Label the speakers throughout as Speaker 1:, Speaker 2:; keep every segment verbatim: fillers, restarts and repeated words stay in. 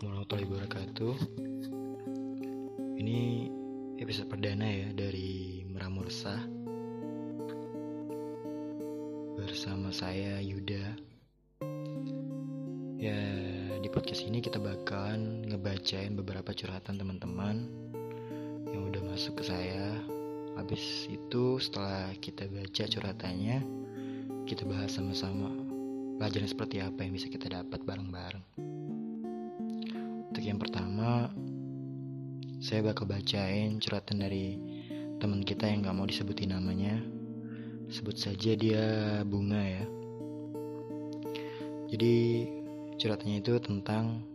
Speaker 1: Assalamualaikum warahmatullahi wabarakatuh. Ini episode perdana ya dari Meramursa bersama saya Yuda. Ya, di podcast ini kita bakalan ngebacain beberapa curhatan teman-teman yang udah masuk ke saya. Habis itu setelah kita baca curhatannya, kita bahas sama-sama pelajaran seperti apa yang bisa kita dapat bareng-bareng. Untuk yang pertama, saya bakal bacain curhatan dari teman kita yang gak mau disebutin namanya. Sebut saja dia Bunga ya. Jadi curhatannya itu tentang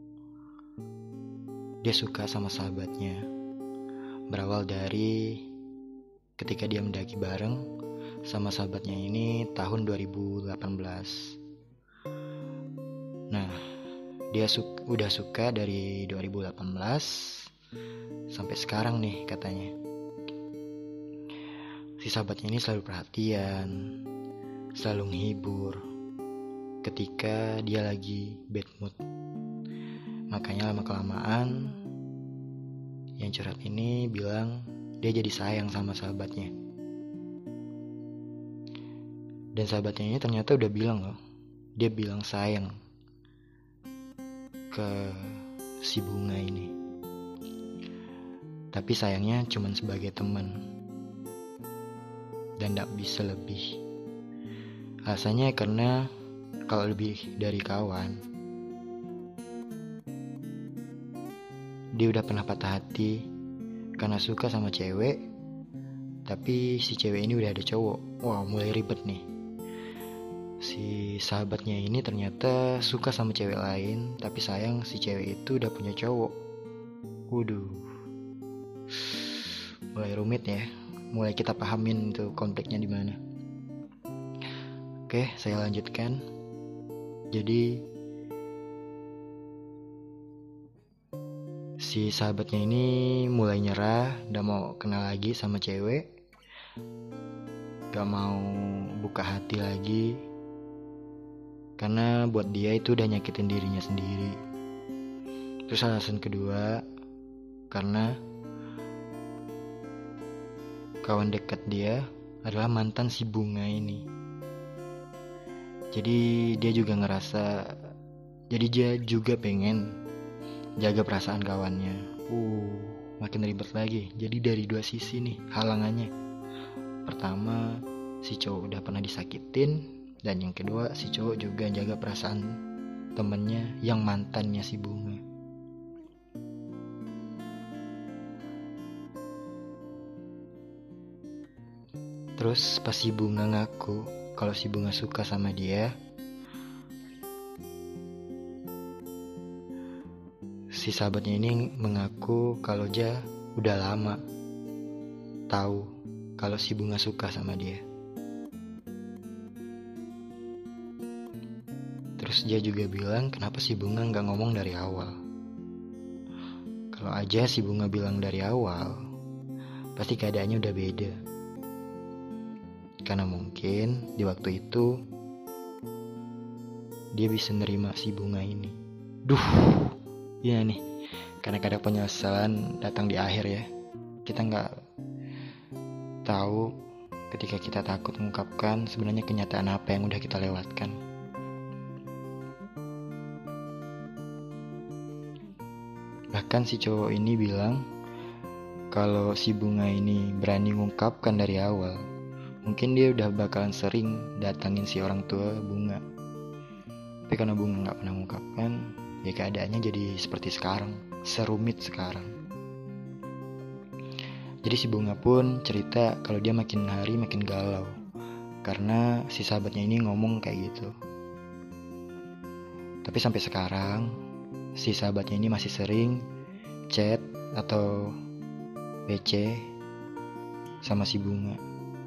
Speaker 1: dia suka sama sahabatnya. Berawal dari ketika dia mendaki bareng sama sahabatnya ini tahun dua ribu delapan belas. Nah, dia su- udah suka dari dua ribu delapan belas sampai sekarang nih katanya. Si sahabatnya ini selalu perhatian, selalu menghibur ketika dia lagi bad mood. Makanya lama-kelamaan yang curhat ini bilang dia jadi sayang sama sahabatnya. Dan sahabatnya ini ternyata udah bilang loh, dia bilang sayang ke si Bunga ini. Tapi sayangnya cuma sebagai teman dan gak bisa lebih. Alasannya karena kalau lebih dari kawan, dia udah pernah patah hati karena suka sama cewek, tapi si cewek ini udah ada cowok. Wow, mulai ribet nih. Si sahabatnya ini ternyata suka sama cewek lain, tapi sayang si cewek itu udah punya cowok. Waduh, mulai rumit ya. Mulai kita pahamin tuh konfliknya di mana. Oke, saya lanjutkan. Jadi si sahabatnya ini mulai nyerah, udah mau kenal lagi sama cewek, gak mau buka hati lagi. Karena buat dia itu udah nyakitin dirinya sendiri. Terus alasan kedua, karena kawan dekat dia adalah mantan si Bunga ini. Jadi dia juga ngerasa, jadi dia juga pengen jaga perasaan kawannya. Uh, makin ribet lagi. Jadi dari dua sisi nih halangannya. Pertama, si cowok udah pernah disakitin. Dan yang kedua, si cowok juga jaga perasaan temennya yang mantannya si Bunga. Terus pas si Bunga ngaku kalau si Bunga suka sama dia, si sahabatnya ini mengaku kalau dia udah lama tahu kalau si Bunga suka sama dia. Terus dia juga bilang kenapa si Bunga gak ngomong dari awal. Kalau aja si Bunga bilang dari awal, pasti keadaannya udah beda. Karena mungkin di waktu itu dia bisa nerima si Bunga ini. Duh, iya nih, kadang-kadang penyesalan datang di akhir ya. Kita gak tahu ketika kita takut mengungkapkan sebenarnya kenyataan apa yang udah kita lewatkan. Bahkan si cowok ini bilang kalau si Bunga ini berani mengungkapkan dari awal, mungkin dia udah bakalan sering datangin si orang tua Bunga. Tapi karena Bunga gak pernah mengungkapkan, ya keadaannya jadi seperti sekarang, serumit sekarang. Jadi si Bunga pun cerita kalau dia makin hari makin galau karena si sahabatnya ini ngomong kayak gitu. Tapi sampai sekarang si sahabatnya ini masih sering chat atau W C sama si Bunga.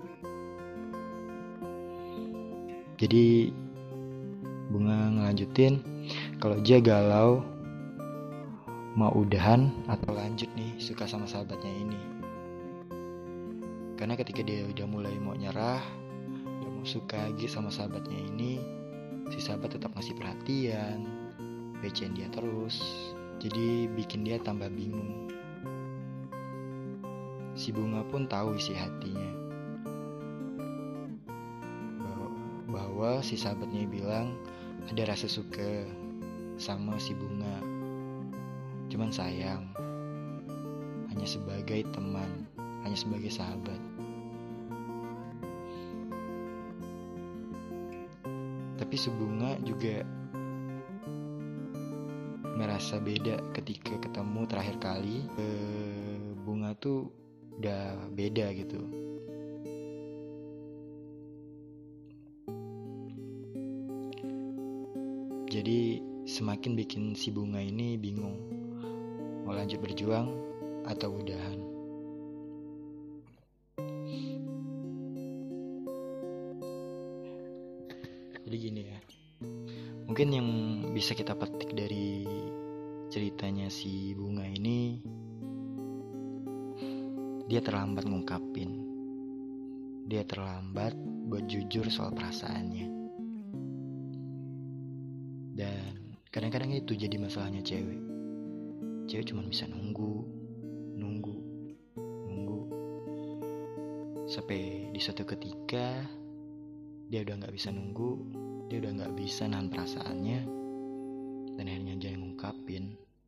Speaker 1: Jadi Bunga ngelanjutin kalau dia galau mau udahan atau lanjut nih suka sama sahabatnya ini. Karena ketika dia udah mulai mau nyerah, udah mau suka lagi sama sahabatnya ini, si sahabat tetap ngasih perhatian, becein dia terus, jadi bikin dia tambah bingung. Si bunga pun tahu isi hatinya, bahwa, bahwa si sahabatnya bilang ada rasa suka sama si bunga. Cuman sayang, hanya sebagai teman, hanya sebagai sahabat. Tapi si bunga juga merasa beda ketika ketemu terakhir kali. e, Bunga tuh udah beda gitu. Jadi semakin bikin si bunga ini bingung, mau lanjut berjuang atau udahan. Jadi gini ya, mungkin yang bisa kita petik dari ceritanya si bunga ini, dia terlambat ngungkapin, dia terlambat buat jujur soal perasaannya. Dan kadang-kadang itu jadi masalahnya cewek. Cewek cuma bisa nunggu, nunggu, nunggu, sampai di suatu ketika dia udah gak bisa nunggu, dia udah gak bisa nahan perasaannya, dan akhirnya jangan ngungkapin.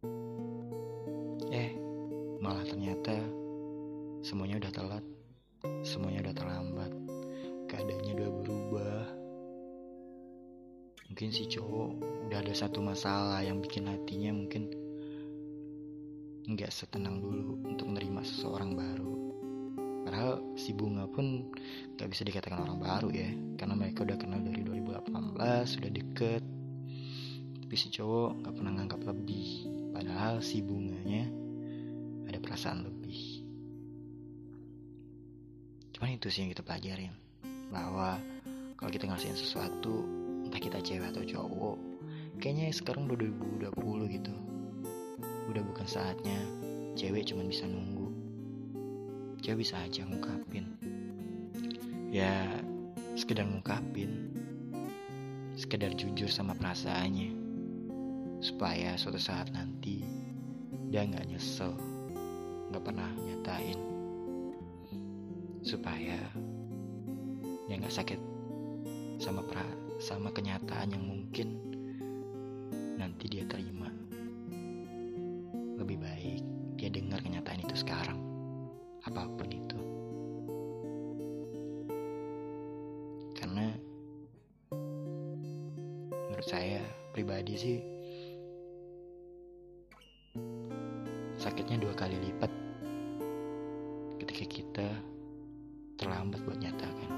Speaker 1: Eh, malah ternyata semuanya udah telat, semuanya udah terlambat, keadaannya udah berubah. Mungkin si cowok udah ada satu masalah yang bikin hatinya mungkin gak setenang dulu untuk menerima seseorang baru. Padahal si bunga pun gak bisa dikatakan orang baru ya, karena mereka udah kenal dari dua ribu delapan belas, sudah deket. Tapi si cowok gak pernah nganggap lebih, padahal si bunganya ada perasaan lebih. Cuman itu sih yang kita pelajarin, bahwa kalau kita ngasihin sesuatu, entah kita cewek atau cowok, kayaknya sekarang udah dua ribu dua puluh gitu, udah bukan saatnya cewek cuma bisa nunggu. Cewek bisa aja ngungkapin, ya sekedar ngungkapin, sekedar jujur sama perasaannya, supaya suatu saat nanti dia gak nyesel gak pernah nyatain, supaya dia gak sakit sama pra, sama kenyataan yang mungkin nanti dia terima. Lebih baik dia dengar kenyataan itu sekarang, apapun itu. Karena menurut saya pribadi sih, sakitnya dua kali lipat ketika kita terlambat buat nyatakan.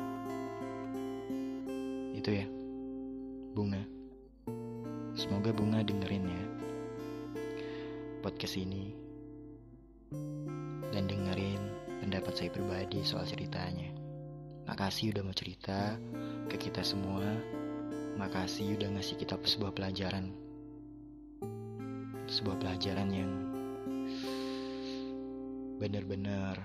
Speaker 1: Itu ya, bunga. Semoga bunga dengerin ya podcast ini, dan dengerin pendapat saya pribadi soal ceritanya. Makasih udah mau cerita ke kita semua. Makasih udah ngasih kita sebuah pelajaran, sebuah pelajaran yang benar-benar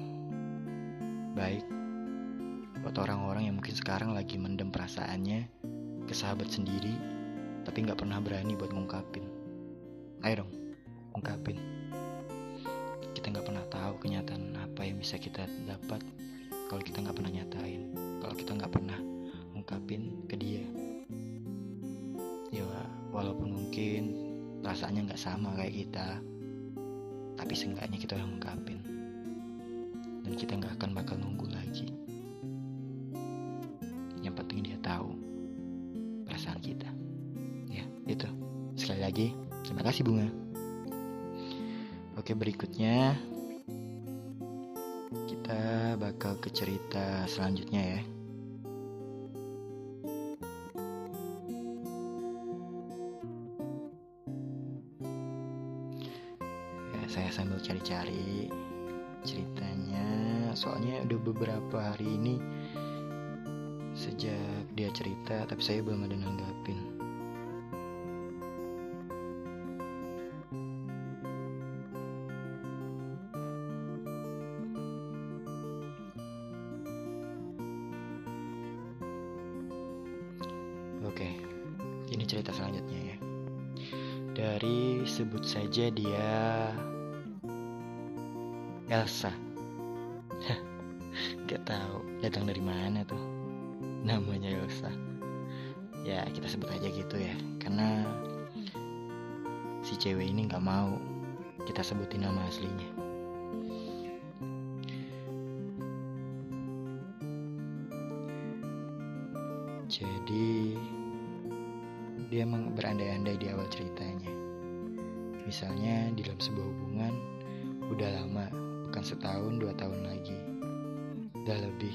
Speaker 1: baik buat orang-orang yang mungkin sekarang lagi mendem perasaannya ke sahabat sendiri, tapi gak pernah berani buat ngungkapin. Ayo dong, ungkapin. Kita gak pernah tahu kenyataan apa yang bisa kita dapat kalau kita gak pernah nyatain, kalau kita gak pernah ungkapin ke dia. Ya walaupun mungkin perasaannya gak sama kayak kita, tapi seenggaknya kita udah ungkapin, dan kita gak akan bakal nunggu lagi. Yang penting dia tahu perasaan kita. Ya itu, sekali lagi terima kasih bunga. Oke, berikutnya kita bakal ke cerita selanjutnya ya. Ya, saya sambil cari-cari ceritanya, soalnya udah beberapa hari ini sejak dia cerita, tapi saya belum ada nanggapin. Oke, ini cerita selanjutnya ya. sebut saja dia Elsa. Gak tahu datang dari mana tuh namanya Elsa. Ya kita sebut aja gitu ya, karena si cewek ini gak mau kita sebutin nama aslinya. Jadi dia emang berandai-andai di awal ceritanya. Misalnya di dalam sebuah hubungan udah lama, bukan setahun dua tahun lagi, udah lebih.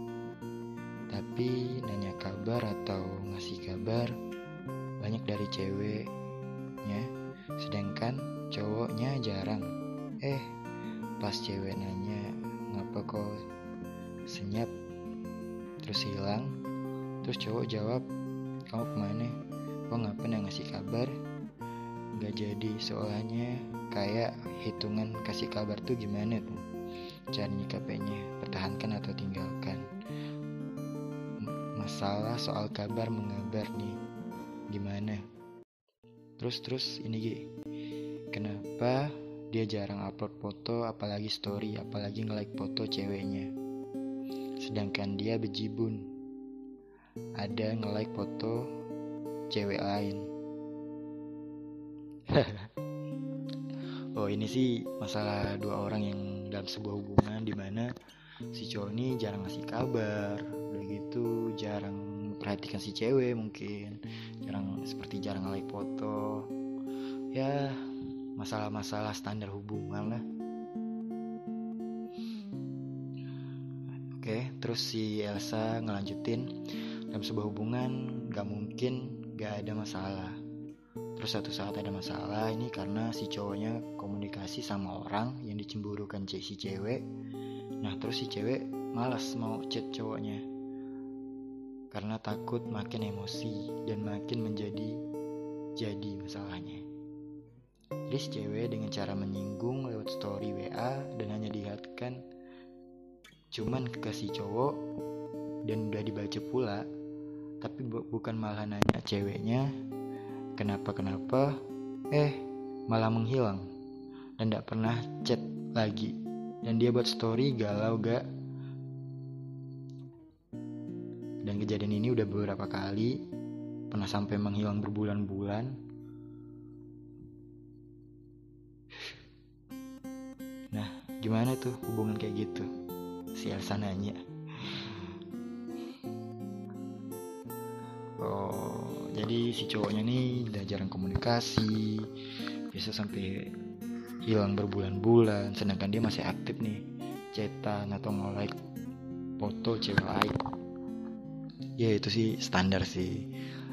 Speaker 1: Tapi nanya kabar atau ngasih kabar banyak dari ceweknya, sedangkan cowoknya jarang. Eh pas cewek nanya ngapa kok senyap terus hilang, terus cowok jawab, kamu kemana? Kok gak pernah ngasih kabar? Gak jadi, soalnya kayak hitungan kasih kabar tuh gimana tuh cara nyikapnya, pertahankan atau tinggalkan. Masalah soal kabar mengabar nih, gimana? Terus-terus ini Gi, kenapa dia jarang upload foto, apalagi story, apalagi nge-like foto ceweknya, sedangkan dia bejibun ada nge-like foto cewek lain. Oh ini sih masalah dua orang yang dalam sebuah hubungan dimana si cowok ini jarang ngasih kabar, udah gitu jarang perhatikan si cewek, mungkin jarang, seperti jarang nge-like foto. Ya masalah-masalah standar hubungan lah. Oke, terus si Elsa ngelanjutin, dalam sebuah hubungan gak mungkin gak ada masalah. Terus satu saat ada masalah ini karena si cowoknya komunikasi sama orang yang dicemburukan si cewek. Nah terus si cewek malas mau chat cowoknya karena takut makin emosi dan makin menjadi jadi masalahnya. Jadi si cewek dengan cara menyinggung lewat story W A dan hanya dilihatkan cuman ke si cowok dan udah dibaca pula, tapi bu- bukan malah nanya ceweknya kenapa-kenapa, eh malah menghilang dan gak pernah chat lagi. Dan dia buat story galau gak. Dan kejadian ini udah beberapa kali, pernah sampai menghilang berbulan-bulan. Nah gimana tuh hubungan kayak gitu? Si Elsa nanya. Oh, jadi si cowoknya nih udah jarang komunikasi, bisa sampai hilang berbulan-bulan, sedangkan dia masih aktif nih, chatan atau nge-like foto cewek lain. Ya itu sih standar sih.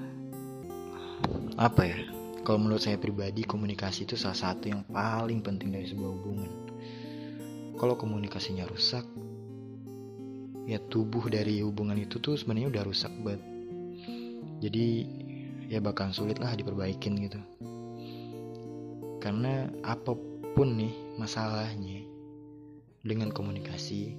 Speaker 1: Apa ya? Kalau menurut saya pribadi, komunikasi itu salah satu yang paling penting dari sebuah hubungan. Kalau komunikasinya rusak, ya tubuh dari hubungan itu tuh sebenarnya udah rusak banget. Jadi ya bakal sulit lah diperbaikin gitu. Karena apapun nih masalahnya, dengan komunikasi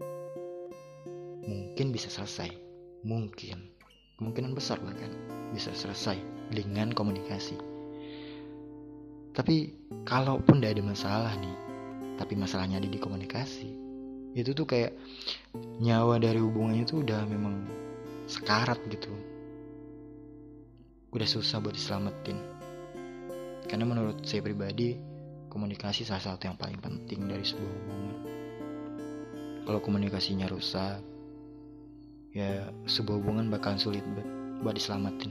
Speaker 1: mungkin bisa selesai. Mungkin kemungkinan besar bahkan bisa selesai dengan komunikasi. Tapi kalaupun gak ada masalah nih, tapi masalahnya ada di komunikasi, itu tuh kayak nyawa dari hubungannya tuh udah memang sekarat gitu, udah susah buat diselamatin. Karena menurut saya pribadi, komunikasi salah satu yang paling penting dari sebuah hubungan. Kalau komunikasinya rusak, ya sebuah hubungan bakal sulit buat diselamatin.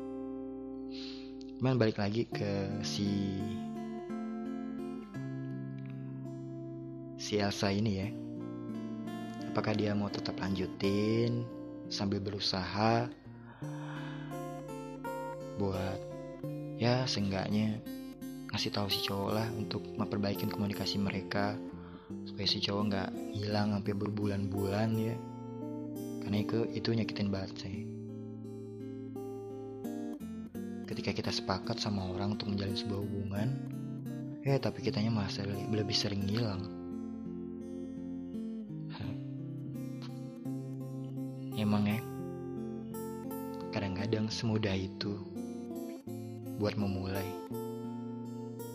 Speaker 1: Cuman balik lagi ke si si Elsa ini ya, apakah dia mau tetap lanjutin sambil berusaha buat ya seenggaknya ngasih tahu si cowok lah untuk memperbaiki komunikasi mereka supaya si cowok nggak hilang sampai berbulan-bulan ya, karena itu itu nyakitin banget sih. Ketika kita sepakat sama orang untuk menjalin sebuah hubungan, ya tapi kitanya malah sering, lebih sering hilang. Emang ya, kadang-kadang semudah itu buat memulai.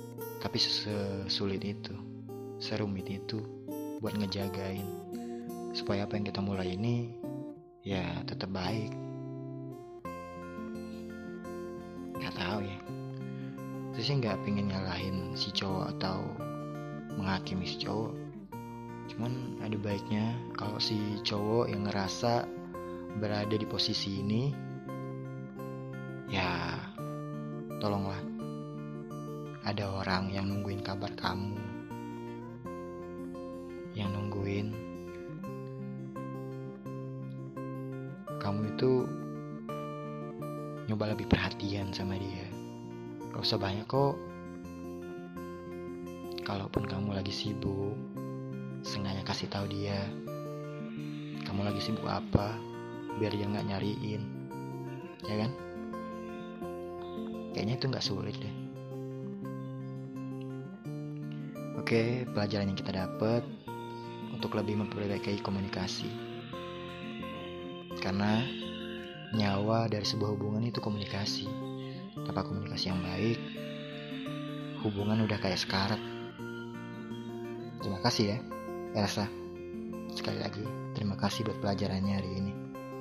Speaker 1: Tapi sesulit itu, serumit itu buat ngejagain supaya apa yang kita mulai ini ya tetap baik. Gak tahu ya, saya sih nggak pengen nyalahin si cowok atau menghakimi si cowok. Cuman ada baiknya kalau si cowok yang ngerasa berada di posisi ini, ya tolonglah, ada orang yang nungguin kabar kamu, yang nungguin kamu itu nyoba lebih perhatian sama dia. Gak usah banyak kok. Kalaupun kamu lagi sibuk, sengaja kasih tahu dia kamu lagi sibuk apa, biar dia nggak nyariin, ya kan? Kayaknya itu nggak sulit deh. Oke, pelajaran yang kita dapat untuk lebih memperbaiki komunikasi, karena nyawa dari sebuah hubungan itu komunikasi. Tanpa komunikasi yang baik, hubungan udah kayak sekarat. Terima kasih ya Elsa. Sekali lagi terima kasih buat pelajarannya hari ini.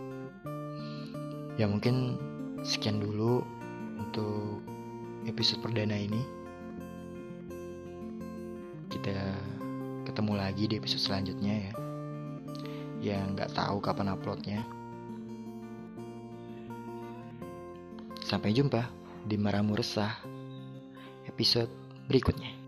Speaker 1: Ya mungkin sekian dulu untuk episode perdana ini. Kita ketemu lagi di episode selanjutnya ya, yang gak tahu kapan uploadnya. Sampai jumpa di Maramu Resah episode berikutnya.